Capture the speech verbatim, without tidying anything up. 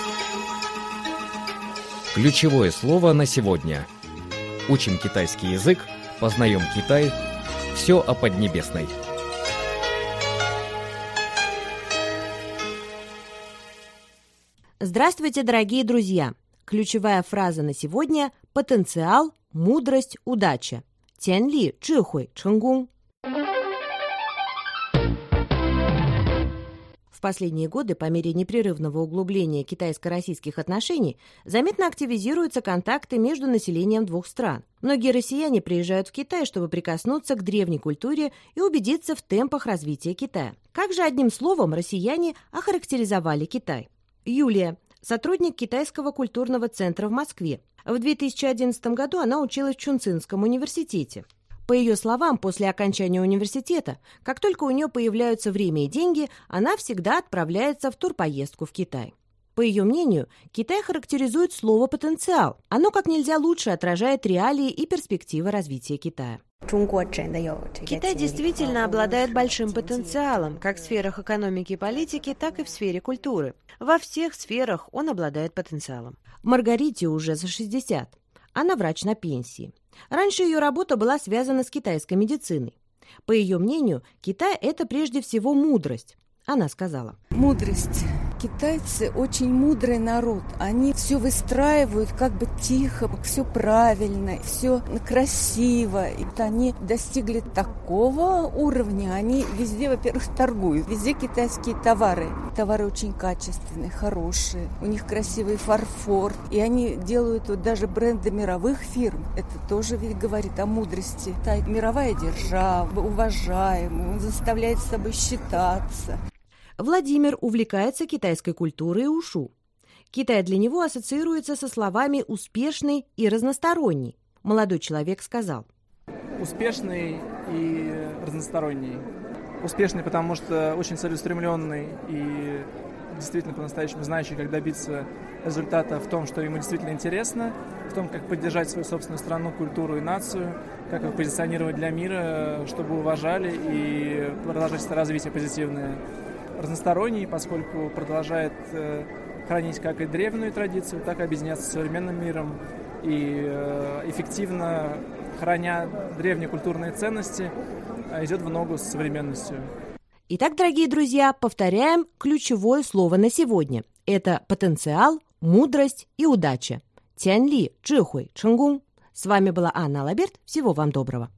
Ключевое слово на сегодня. Учим китайский язык, познаем Китай. Все о Поднебесной. Здравствуйте, дорогие друзья! Ключевая фраза на сегодня – потенциал, мудрость, удача. Тяньли, чжихуй, чэнггун. В последние годы, по мере непрерывного углубления китайско-российских отношений, заметно активизируются контакты между населением двух стран. Многие россияне приезжают в Китай, чтобы прикоснуться к древней культуре и убедиться в темпах развития Китая. Как же одним словом россияне охарактеризовали Китай? Юлия, сотрудник Китайского культурного центра в Москве. В две тысячи одиннадцатом году она училась в Чунцинском университете. По ее словам, после окончания университета, как только у нее появляются время и деньги, она всегда отправляется в турпоездку в Китай. По ее мнению, Китай характеризует слово «потенциал». Оно как нельзя лучше отражает реалии и перспективы развития Китая. Китай действительно обладает большим потенциалом, как в сферах экономики и политики, так и в сфере культуры. Во всех сферах он обладает потенциалом. Маргарите уже за шестьдесят. Она врач на пенсии. Раньше ее работа была связана с китайской медициной. По ее мнению, Китай – это прежде всего мудрость. Она сказала: «Мудрость. Китайцы очень мудрый народ. Они все выстраивают как бы тихо, все правильно, все красиво. И вот они достигли такого уровня. Они везде, во-первых, торгуют. Везде китайские товары. Товары очень качественные, хорошие. У них красивый фарфор. И они делают вот даже бренды мировых фирм. Это тоже ведь говорит о мудрости. Китай мировая держава, уважаемый, он заставляет с собой считаться». Владимир увлекается китайской культурой и ушу. Китай для него ассоциируется со словами «успешный» и «разносторонний». Молодой человек сказал: успешный и разносторонний. Успешный, потому что очень целеустремленный и действительно по-настоящему знающий, как добиться результата в том, что ему действительно интересно, в том, как поддержать свою собственную страну, культуру и нацию, как их позиционировать для мира, чтобы уважали и продолжать развитие позитивное. Разносторонний, поскольку продолжает э, хранить как и древнюю традицию, так и объединяться с современным миром и э, эффективно, храня древние культурные ценности, э, идет в ногу с современностью. Итак, дорогие друзья, повторяем ключевое слово на сегодня. Это потенциал, мудрость и удача. Тяньли, чжихуй, чэнггун. С вами была Анна Алаберт. Всего вам доброго.